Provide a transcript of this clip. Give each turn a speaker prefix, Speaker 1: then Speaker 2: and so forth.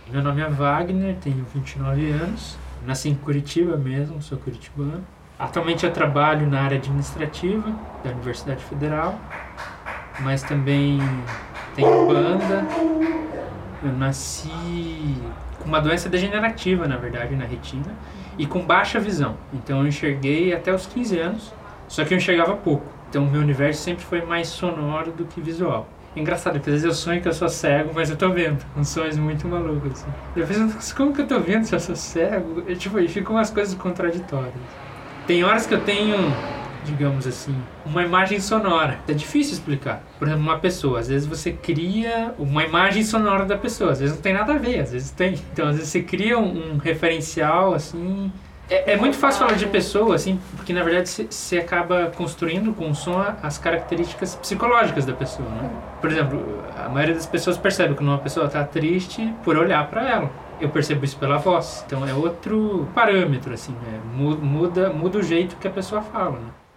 Speaker 1: Meu nome é Wagner, tenho 29 anos, nasci em Curitiba mesmo, sou curitibano. Atualmente eu trabalho na área administrativa da Universidade Federal, mas também tenho banda. Eu nasci com uma doença degenerativa, na verdade, na retina, e com baixa visão. Então eu enxerguei até os 15 anos, só que eu enxergava pouco. Então o meu universo sempre foi mais sonoro do que visual. Engraçado, porque às vezes eu sonho que eu sou cego, mas eu tô vendo. Uns sonhos muito malucos, assim. Eu penso, como que eu tô vendo se eu sou cego? E ficam umas coisas contraditórias. Tem horas que eu tenho, digamos assim, uma imagem sonora. É difícil explicar. Por exemplo, uma pessoa. Às vezes você cria uma imagem sonora da pessoa. Às vezes não tem nada a ver, às vezes tem. Então, às vezes você cria um referencial, assim. É muito fácil falar de pessoa, assim, porque na verdade você acaba construindo com o som as características psicológicas da pessoa, né? Por exemplo, a maioria das pessoas percebe que uma pessoa está triste por olhar para ela. Eu percebo isso pela voz. Então é outro parâmetro, assim, né? Muda o jeito que a pessoa fala, né?